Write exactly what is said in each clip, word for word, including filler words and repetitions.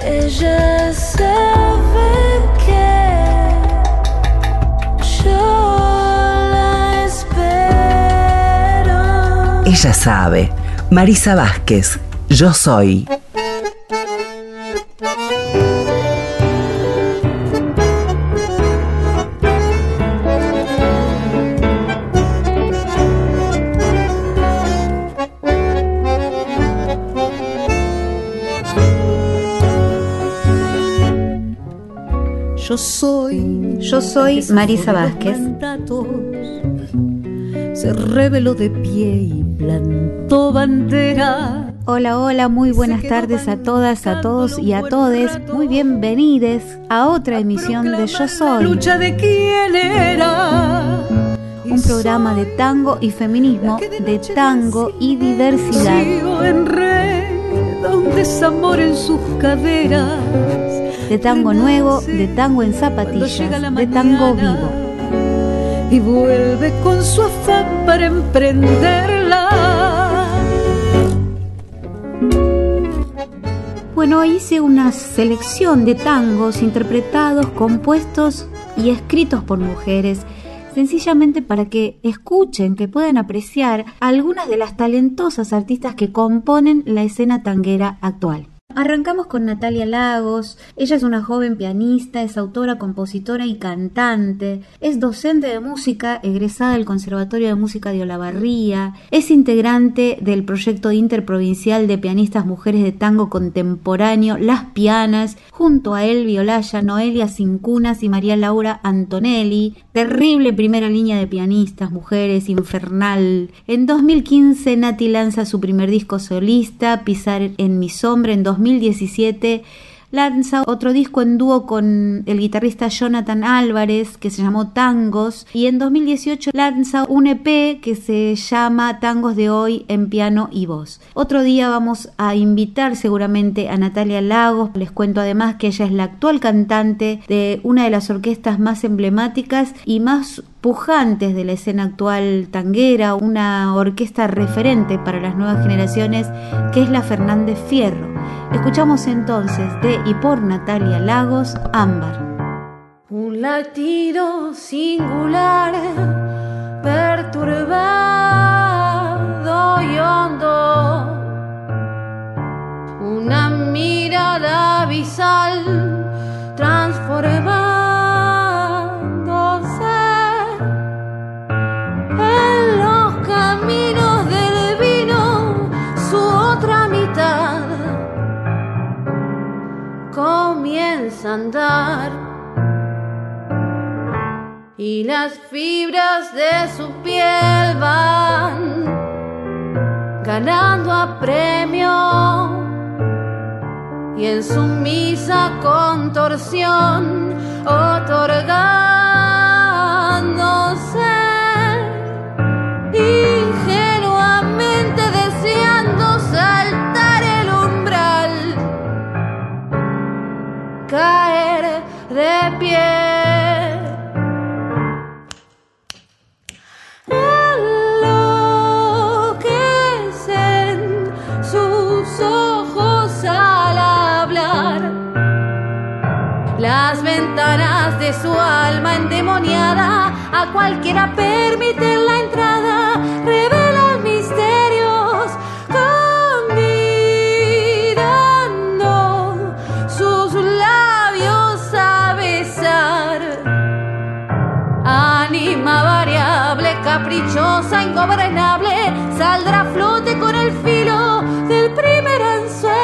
Ella sabe que yo la espero. Ella sabe. Marisa Vázquez, Yo soy. Yo soy, yo soy Marisa Vázquez. Se reveló de pie y plantó bandera. Hola, hola, muy buenas tardes a todas, a todos y a todes. Muy bienvenidos a otra emisión de Yo Soy. Lucha de quién era. Un programa de tango y feminismo, de tango y diversidad. Enreda un desamor en sus caderas. De tango nuevo, de tango en zapatillas, de tango vivo. Y vuelve con su afán para emprenderla. Bueno, hice una selección de tangos interpretados, compuestos y escritos por mujeres, sencillamente para que escuchen, que puedan apreciar algunas de las talentosas artistas que componen la escena tanguera actual. Arrancamos con Natalia Lagos. Ella es una joven pianista, es autora, compositora y cantante, es docente de música, egresada del Conservatorio de Música de Olavarría, es integrante del proyecto interprovincial de pianistas mujeres de tango contemporáneo Las Pianas, junto a Elvi Olaya, Noelia Cincunas y María Laura Antonelli. Terrible primera línea de pianistas mujeres, infernal. En dos mil quince Nati lanza su primer disco solista, Pisar en mi sombra. En dos mil diecisiete lanza otro disco en dúo con el guitarrista Jonathan Álvarez que se llamó Tangos, y en dos mil dieciocho lanza un E P que se llama Tangos de Hoy en piano y voz. Otro día vamos a invitar seguramente a Natalia Lagos. Les cuento además que ella es la actual cantante de una de las orquestas más emblemáticas y más pujantes de la escena actual tanguera, una orquesta referente para las nuevas generaciones que es la Fernández Fierro. Escuchamos entonces de y por Natalia Lagos, Ámbar. Un latido singular, perturbado y hondo, una mirada abisal transformándose en los caminos del vino, su otra mitad comienza a andar y las fibras de su piel van ganando apremio y en sumisa contorsión otorgándose ingenuamente deseando saltar el umbral, caer de pie. Enloquecen sus ojos al hablar, las ventanas de su alma endemoniada a cualquiera permiten la entrada, revelan misterios convidando sus labios a besar. Ánima variable, caprichosa, ingobernable, saldrá a flote con el filo del primer anzuelo.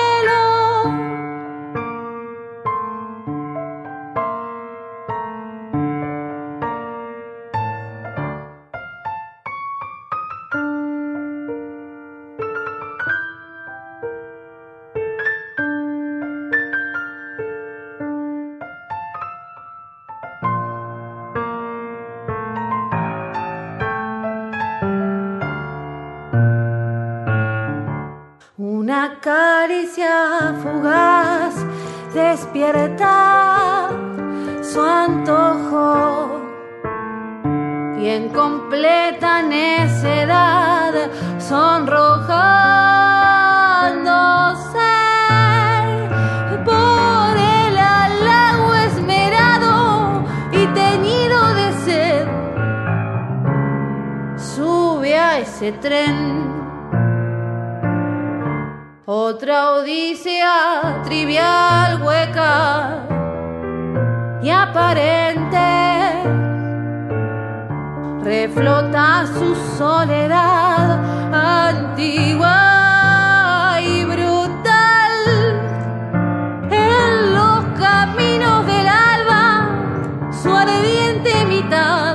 Una caricia fugaz despierta su antojo y en completa necedad sonrojándose ese tren. Otra odisea trivial, hueca y aparente, reflota su soledad antigua y brutal en los caminos del alba. Su ardiente mitad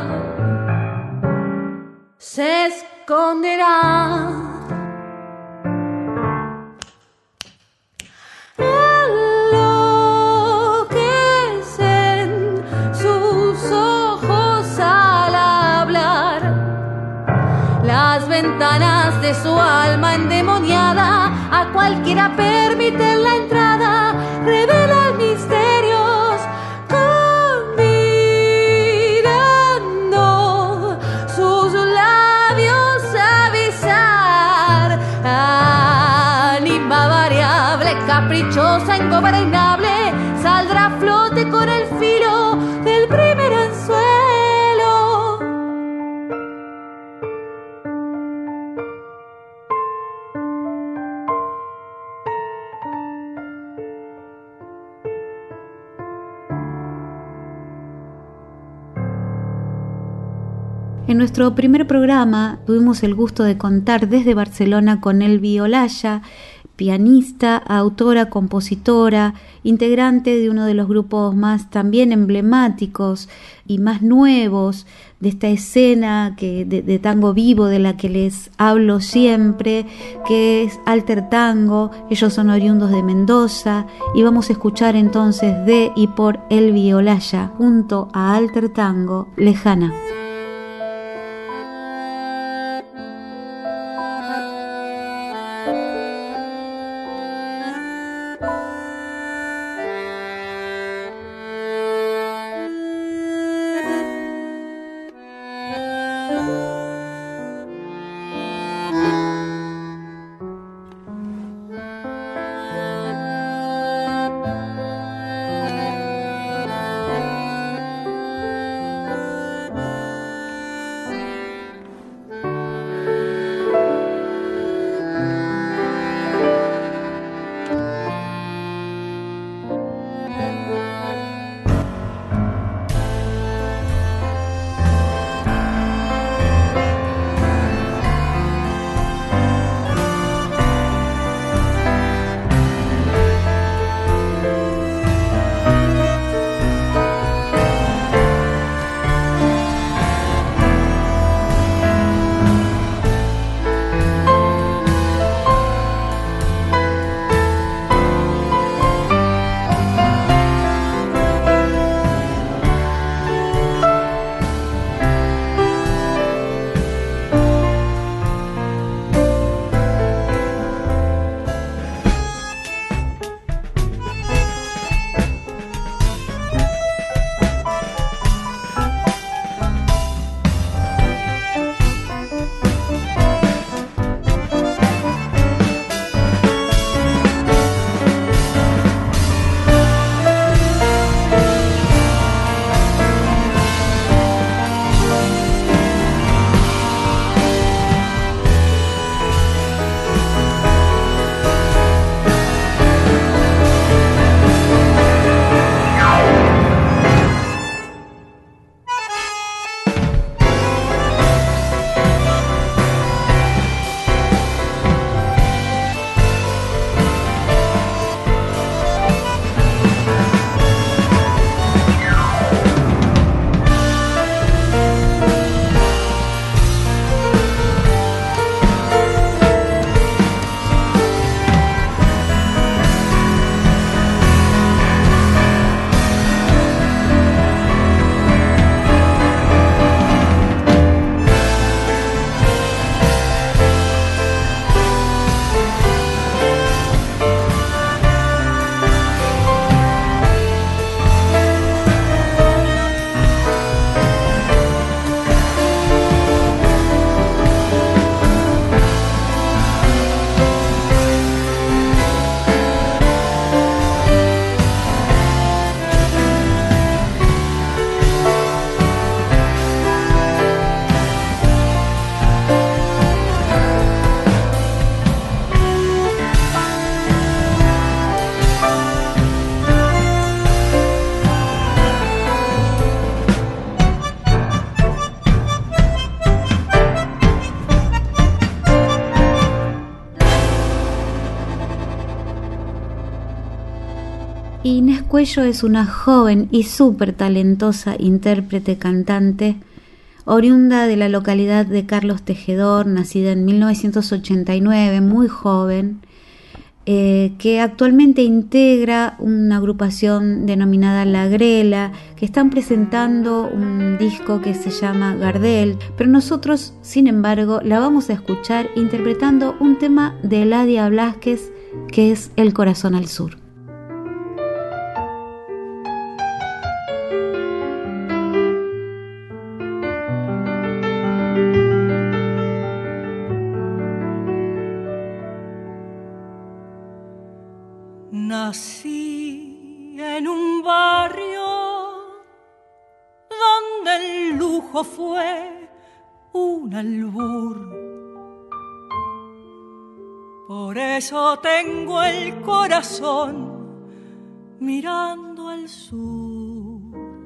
se esconderá. Las ventanas de su alma endemoniada a cualquiera permiten la entrada, revelan misterios, convidando sus labios a avisar. Anima variable, caprichosa, ingobernable, saldrá a flote con el filo del primer anzuelo. En nuestro primer programa tuvimos el gusto de contar desde Barcelona con Elvi Olaya, pianista, autora, compositora, integrante de uno de los grupos más también emblemáticos y más nuevos de esta escena que, de, de tango vivo de la que les hablo siempre, que es Alter Tango. Ellos son oriundos de Mendoza y vamos a escuchar entonces de y por Elvi Olaya junto a Alter Tango, Lejana. Inés Cuello es una joven y súper talentosa intérprete cantante, oriunda de la localidad de Carlos Tejedor, nacida en mil novecientos ochenta y nueve, muy joven, eh, que actualmente integra una agrupación denominada La Grela, que están presentando un disco que se llama Gardel, pero nosotros, sin embargo, la vamos a escuchar interpretando un tema de Eladia Blasquez, que es El Corazón al Sur. Nací en un barrio donde el lujo fue un albur. Por eso tengo el corazón mirando al sur.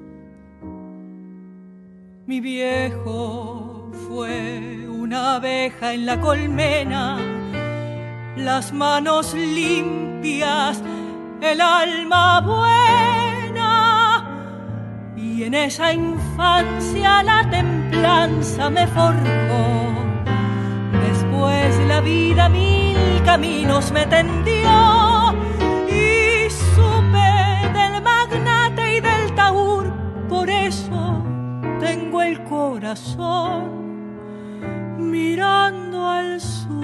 Mi viejo fue una abeja en la colmena, las manos limpias, el alma buena, y en esa infancia la templanza me forjó. Después la vida mil caminos me tendió y supe del magnate y del taur. Por eso tengo el corazón mirando al sur.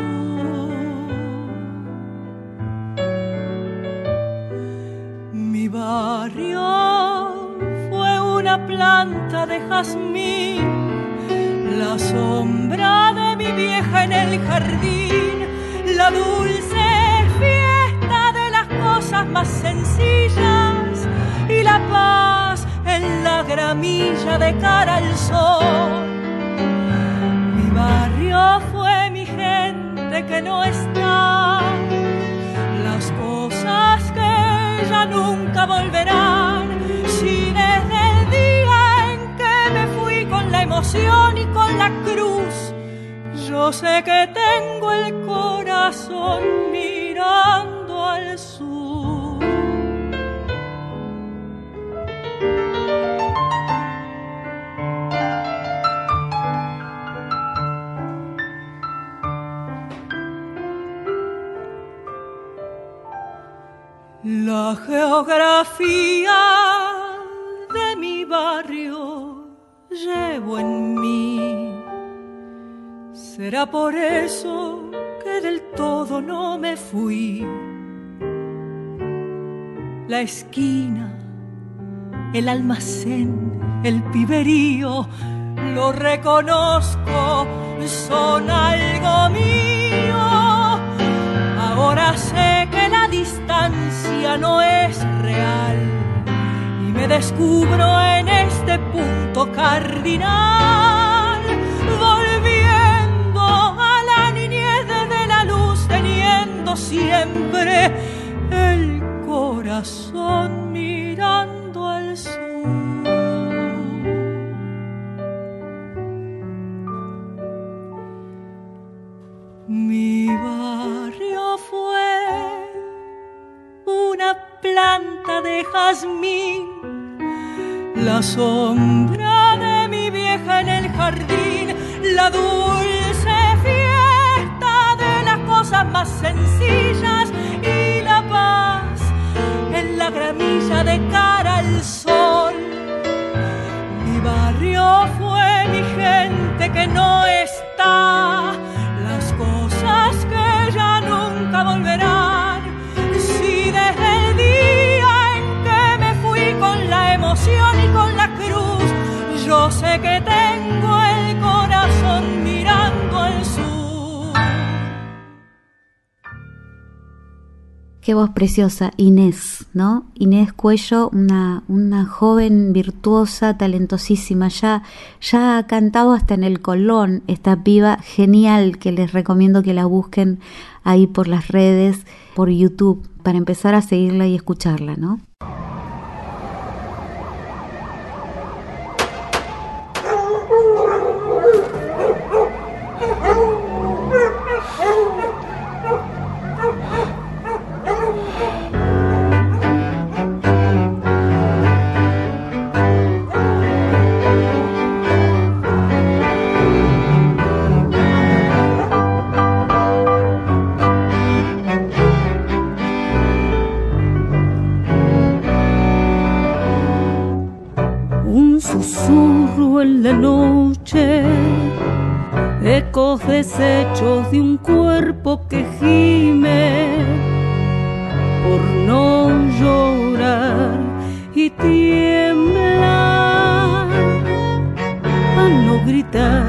Mi barrio fue una planta de jazmín, la sombra de mi vieja en el jardín, la dulce fiesta de las cosas más sencillas y la paz en la gramilla de cara al sol. Mi barrio fue mi gente que no está, las cosas que ya nunca volverán. Si desde el día en que me fui con la emoción y con la cruz, yo sé que tengo el corazón mirando al sur. La geografía de mi barrio llevo en mí. Será por eso que del todo no me fui. La esquina, el almacén, el piberío, lo reconozco, son algo mío. Ahora sé que la distancia no es real y me descubro en este punto cardinal, volviendo a la niñez de la luz, teniendo siempre el corazón mirando al sur. Mi barrio fue una planta de jazmín, la sombra de mi vieja en el jardín, la dulce fiesta de las cosas más sencillas y la paz en la gramilla de cara al sol. Mi barrio fue mi gente que no está, las cosas que ya nunca volverán. Si desde el día en que me fui con la emoción y con la cruz, yo sé que tengo el corazón mirando al sur. Qué voz preciosa, Inés, ¿no? Inés Cuello, una, una joven virtuosa, talentosísima, ya, ya ha cantado hasta en el Colón, esta piba genial que les recomiendo que la busquen ahí por las redes, por YouTube, para empezar a seguirla y escucharla, ¿no? susurro en la noche, ecos deshechos de un cuerpo que gime por no llorar y tiembla a no gritar.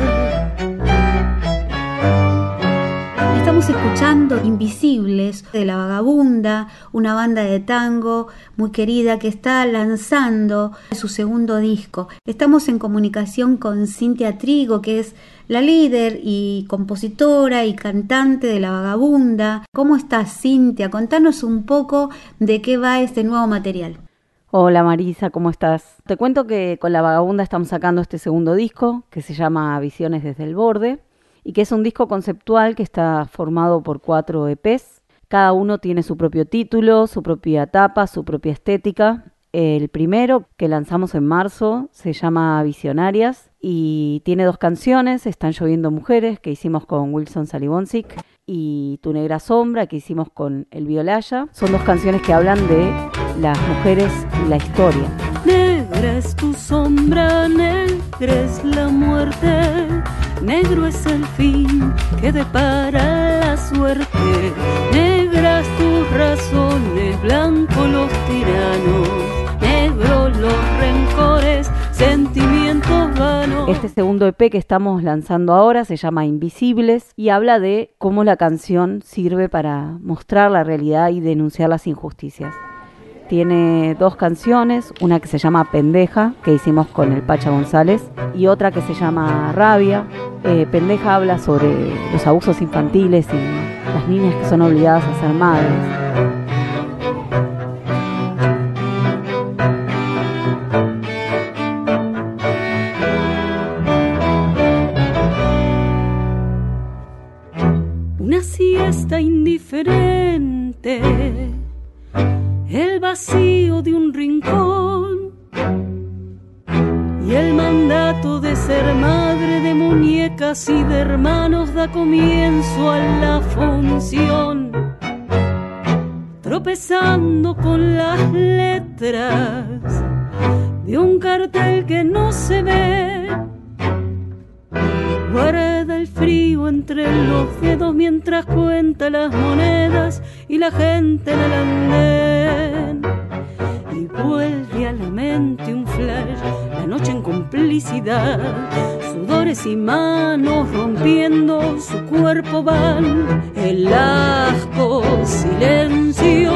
Estamos escuchando Invisibles de La Vagabunda, una banda de tango muy querida que está lanzando su segundo disco. Estamos en comunicación con Cintia Trigo, que es la líder y compositora y cantante de La Vagabunda. ¿Cómo estás, Cintia? Contanos un poco de qué va este nuevo material. Hola Marisa, ¿cómo estás? Te cuento que con La Vagabunda estamos sacando este segundo disco que se llama Visiones desde el Borde y que es un disco conceptual que está formado por cuatro E Pes. Cada uno tiene su propio título, su propia tapa, su propia estética. El primero, que lanzamos en marzo, se llama Visionarias y tiene dos canciones, Están lloviendo mujeres, que hicimos con Wilson Salibonsic, y Tu negra sombra, que hicimos con El Violaya. Son dos canciones que hablan de las mujeres y la historia. Negra es tu sombra, negra es la muerte, negro es el fin que depara la suerte. Negras tus razones, blanco los tiranos, negro los rencores, sentimientos vanos. Este segundo E Pe que estamos lanzando ahora se llama Invisibles y habla de cómo la canción sirve para mostrar la realidad y denunciar las injusticias. Tiene dos canciones, una que se llama Pendeja, que hicimos con el Pacha González, y otra que se llama Rabia. Eh, Pendeja habla sobre los abusos infantiles y las niñas que son obligadas a ser madres. Una siesta indiferente, el vacío de un rincón y el mandato de ser madre de muñecas y de hermanos da comienzo a la función, tropezando con las letras de un cartel que no se ve. Guarda el frío entre los dedos mientras cuenta las monedas y la gente en el andén. Y vuelve a la mente un flash, la noche en complicidad, sudores y manos rompiendo su cuerpo van. El asco, silencio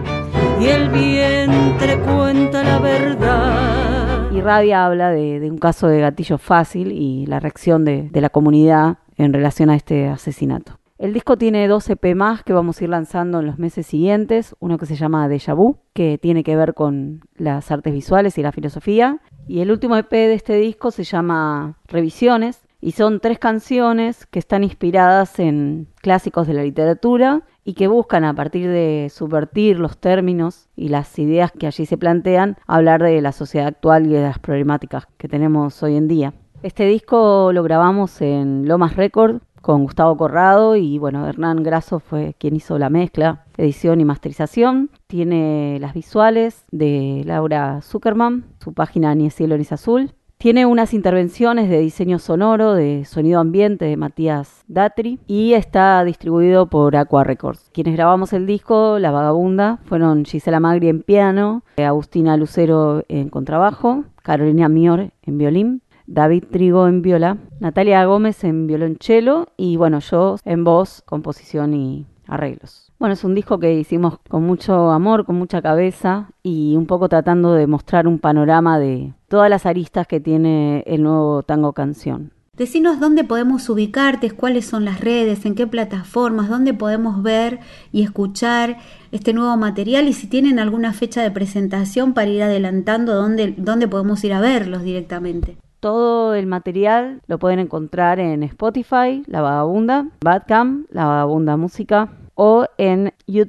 y el vientre cuenta la verdad. Y Rabia habla de, de un caso de gatillo fácil y la reacción de, de la comunidad en relación a este asesinato. El disco tiene dos E Pe más que vamos a ir lanzando en los meses siguientes. Uno que se llama Déjà Vu, que tiene que ver con las artes visuales y la filosofía. Y el último E Pe de este disco se llama Revisiones. Y son tres canciones que están inspiradas en clásicos de la literatura y que buscan, a partir de subvertir los términos y las ideas que allí se plantean, hablar de la sociedad actual y de las problemáticas que tenemos hoy en día. Este disco lo grabamos en Lomas Record con Gustavo Corrado y bueno, Hernán Grasso fue quien hizo la mezcla, edición y masterización. Tiene las visuales de Laura Zuckerman, su página Ni es cielo ni es azul. Tiene unas intervenciones de diseño sonoro, de sonido ambiente de Matías Datri y está distribuido por Aqua Records. Quienes grabamos el disco, La Vagabunda, fueron Gisela Magri en piano, Agustina Lucero en contrabajo, Carolina Mior en violín, David Trigo en viola, Natalia Gómez en violonchelo y bueno, yo en voz, composición y arreglos. Bueno, es un disco que hicimos con mucho amor, con mucha cabeza y un poco tratando de mostrar un panorama de todas las aristas que tiene el nuevo tango canción. Decinos dónde podemos ubicarte, cuáles son las redes, en qué plataformas, dónde podemos ver y escuchar este nuevo material y si tienen alguna fecha de presentación para ir adelantando, dónde, dónde podemos ir a verlos directamente. Todo el material lo pueden encontrar en Spotify, La Vagabunda, Bandcamp, La Vagabunda Música, o en YouTube,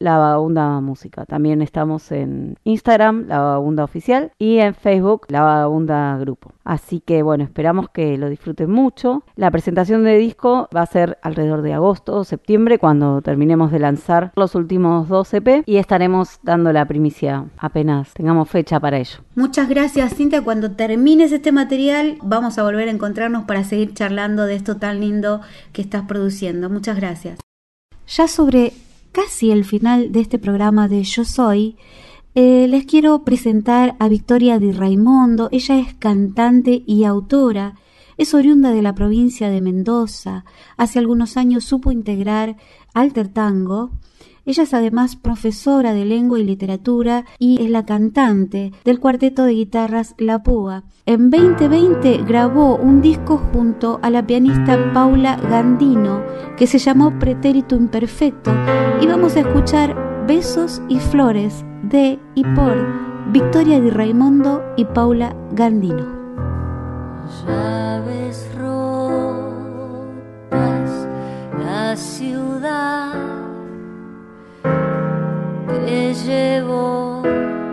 La Vagabunda Música. También estamos en Instagram, La Vagabunda Oficial, y en Facebook, La Vagabunda Grupo. Así que bueno, esperamos que lo disfruten mucho. La presentación de disco va a ser alrededor de agosto o septiembre, cuando terminemos de lanzar los últimos dos E P, y estaremos dando la primicia apenas tengamos fecha para ello. Muchas gracias, Cintia. Cuando termines este material vamos a volver a encontrarnos para seguir charlando de esto tan lindo que estás produciendo. Muchas gracias. Ya sobre casi el final de este programa de Yo Soy, eh, les quiero presentar a Victoria Di Raimondo. Ella es cantante y autora. Es oriunda de la provincia de Mendoza. Hace algunos años supo integrar Alter Tango. Ella es además profesora de lengua y literatura y es la cantante del cuarteto de guitarras La Púa. En veinte veinte grabó un disco junto a la pianista Paula Gandino que se llamó Pretérito Imperfecto, y vamos a escuchar Besos y Flores de y por Victoria Di Raimondo y Paula Gandino. Llaves rotas, la ciudad te llevó,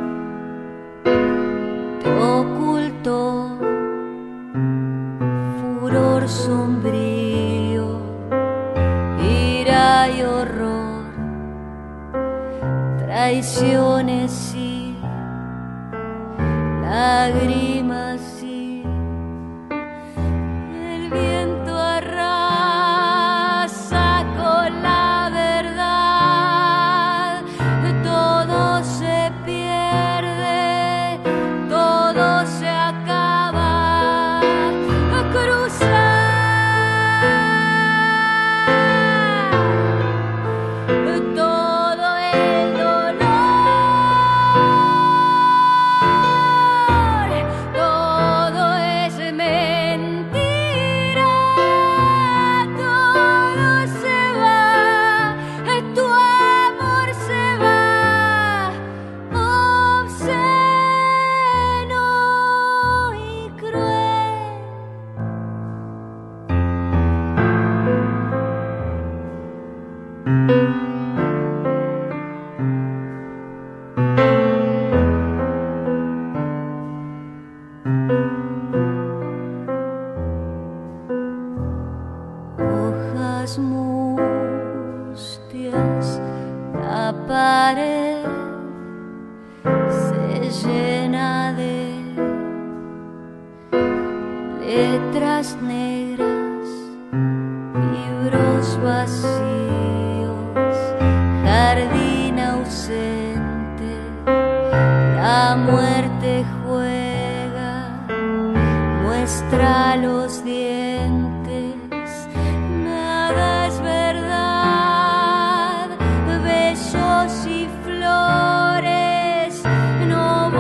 te ocultó, furor sombrío, ira y horror, traiciones y lágrimas y el viento arrasa con la verdad. Todo se pierde, todo se acaba. Cruzar todo el dolor, todo es mentira, todo se va, tu amor se va, obsceno y cruel. Hojas mustias, la pared se llena de letras negras, libros vacíos, jardín ausente, la muerte juega, muestra los dientes, nada es verdad, besos y flores, no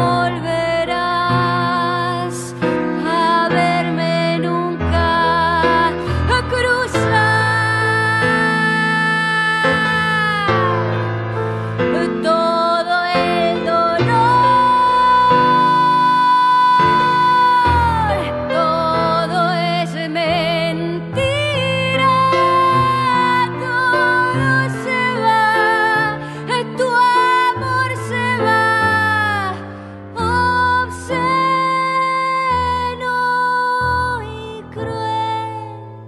volverás a verme nunca, a cruzar todo el dolor, todo es mentira, todo se va, tu amor se va, obsceno y cruel.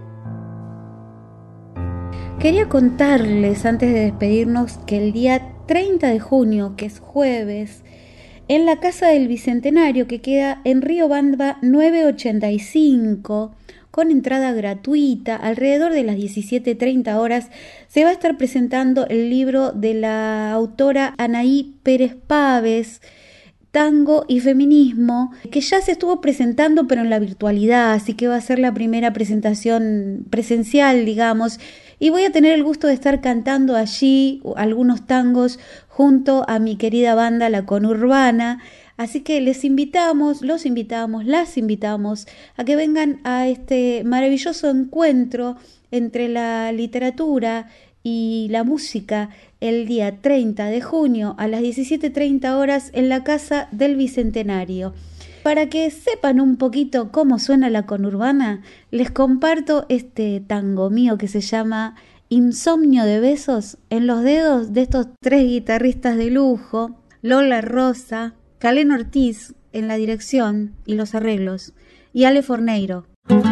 Quería contarles antes de despedirnos que el día treinta de junio, que es jueves, en la Casa del Bicentenario, que queda en Riobamba novecientos ochenta y cinco, con entrada gratuita, alrededor de las diecisiete treinta horas, se va a estar presentando el libro de la autora Anaí Pérez Paves, Tango y Feminismo, que ya se estuvo presentando pero en la virtualidad, así que va a ser la primera presentación presencial, digamos, y voy a tener el gusto de estar cantando allí algunos tangos junto a mi querida banda La Conurbana. Así que les invitamos, los invitamos, las invitamos a que vengan a este maravilloso encuentro entre la literatura y la música el día treinta de junio a las diecisiete treinta horas en la Casa del Bicentenario. Para que sepan un poquito cómo suena La Conurbana, les comparto este tango mío que se llama Insomnio de besos en los dedos de estos tres guitarristas de lujo, Lola Rosa, Calén Ortiz en la dirección y los arreglos, y Ale Forneiro.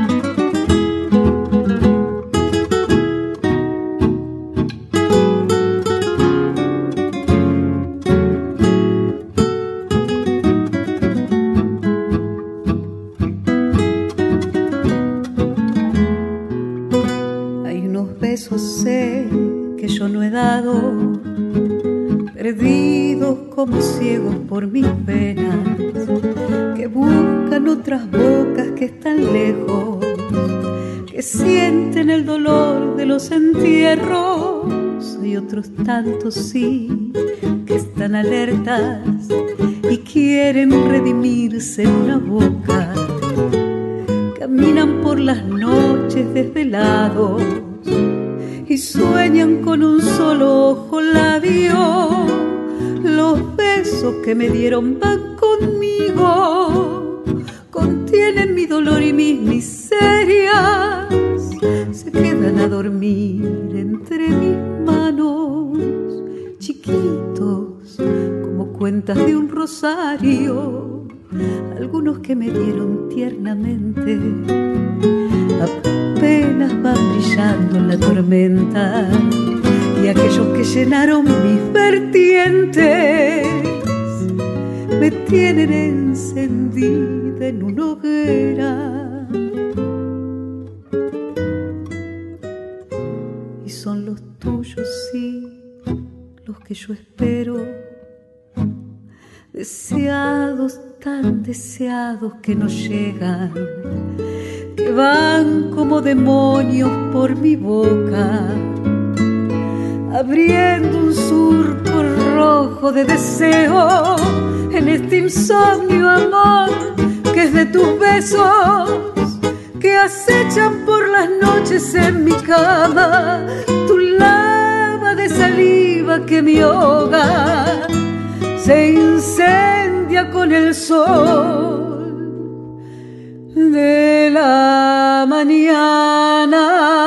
Sé que yo no he dado, perdidos como ciegos por mis penas, que buscan otras bocas que están lejos, que sienten el dolor de los entierros, y otros tantos sí, que están alertas y quieren redimirse en una boca, caminan por las noches desvelados y sueñan con un solo ojo labio. Los besos que me dieron van conmigo, contienen mi dolor y mis miserias, se quedan a dormir entre mis manos, chiquitos como cuentas de un rosario, algunos que me dieron tiernamente apenas van brillando en la tormenta, y aquellos que llenaron mis vertientes me tienen encendida en una hoguera, y son los tuyos, sí, los que yo espero, deseados, tan deseados que no llegan, que van como demonios por mi boca, abriendo un surco rojo de deseo en este insomnio, amor, que es de tus besos, que acechan por las noches en mi cama, tu lava de saliva que me ahoga, se incendia con el sol de la mañana.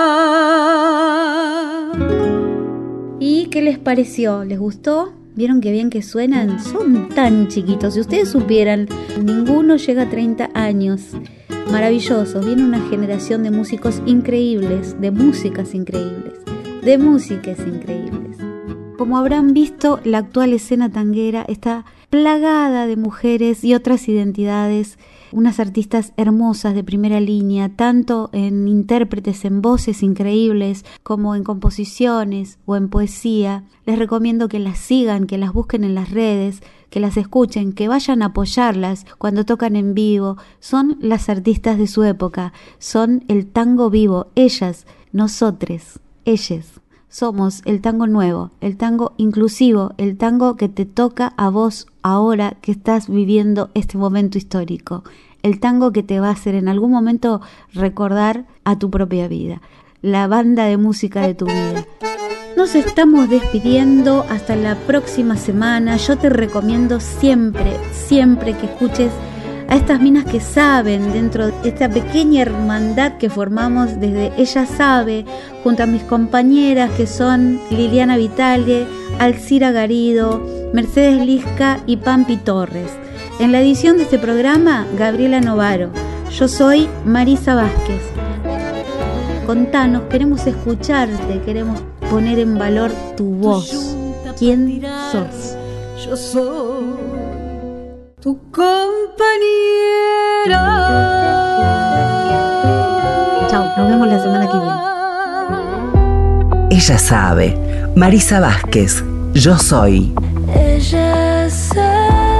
¿Y qué les pareció? ¿Les gustó? ¿Vieron qué bien que suenan? Son tan chiquitos. Si ustedes supieran, ninguno llega a treinta años. Maravillosos. Viene una generación de músicos increíbles, de músicas increíbles, de músicas increíbles. Como habrán visto, la actual escena tanguera está plagada de mujeres y otras identidades, unas artistas hermosas de primera línea, tanto en intérpretes, en voces increíbles, como en composiciones o en poesía. Les recomiendo que las sigan, que las busquen en las redes, que las escuchen, que vayan a apoyarlas cuando tocan en vivo. Son las artistas de su época, son el tango vivo, ellas, nosotres, ellas. Somos el tango nuevo, el tango inclusivo, el tango que te toca a vos ahora que estás viviendo este momento histórico. El tango que te va a hacer en algún momento recordar a tu propia vida. La banda de música de tu vida. Nos estamos despidiendo hasta la próxima semana. Yo te recomiendo siempre, siempre que escuches a estas minas que saben, dentro de esta pequeña hermandad que formamos desde Ella Sabe, junto a mis compañeras que son Liliana Vitale, Alcira Garido, Mercedes Lisca y Pampi Torres. En la edición de este programa, Gabriela Novaro. Yo soy Marisa Vázquez. Contanos, queremos escucharte, queremos poner en valor tu voz. ¿Quién sos? Yo soy tu compañera. Chao, nos vemos la semana que viene. Ella sabe. Marisa Vázquez. Yo soy. Ella sabe.